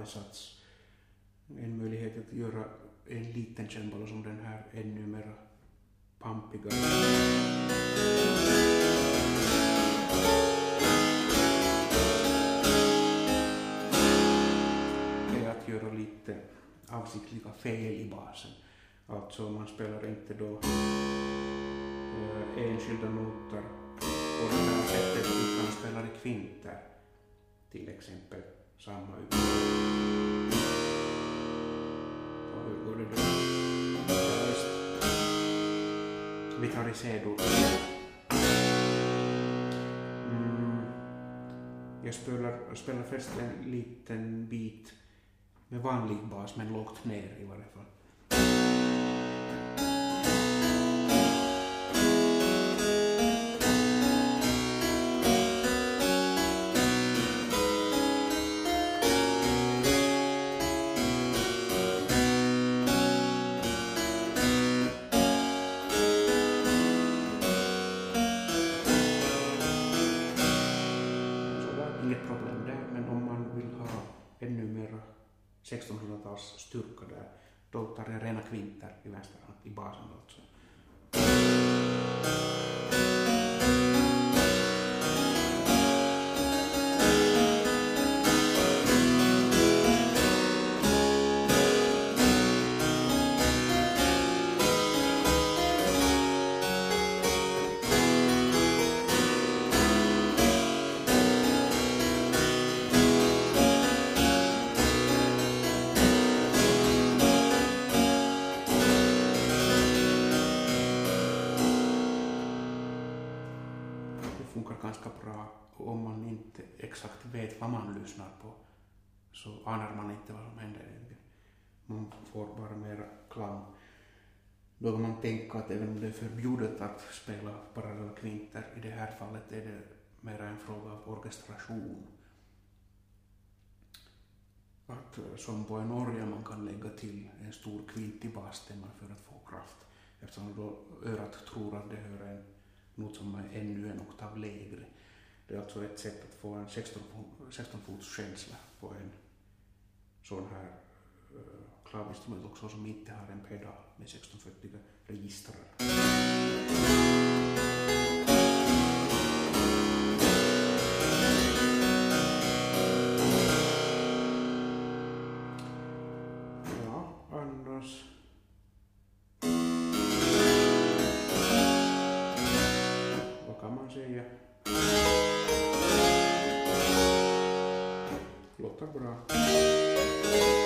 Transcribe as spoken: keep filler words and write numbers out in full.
sats. En möjlighet att göra en liten cembalo som den här ännu mer pampiga. Är att göra lite avsiktliga fel i basen. Alltså man spelar inte då äh, enskilda noter på det här sättet utan spelar i kvinter. Till exempel samma utgång. Och hur går det då? Ja, just. Vi tar i C-dur. Mm. Jag spelar, spelar först en liten bit med vanlig bas men lågt ner i varje fall. sextonhundratals styrka där. Då tar jag rena kvinter i vänster hand, i basen alltså. Ganska bra, och om man inte exakt vet vad man lyssnar på så anar man inte vad som händer. Man får bara mera klang. Då kan man tänka att även om det är förbjudet att spela parallella kvinter, i det här fallet är det mera en fråga av orkestration. Att som på en orgel man kan lägga till en stor kvint i basstämma för att få kraft, eftersom då örat tror att det hör en not som är ännu en oktav lägre. Det är alltså ett sätt att få en sexton fots känsla på en sån här uh, klavinstrument också som inte har en pedal med sextonföttiga registrar. Ja, annars kan man säga. Låter bra.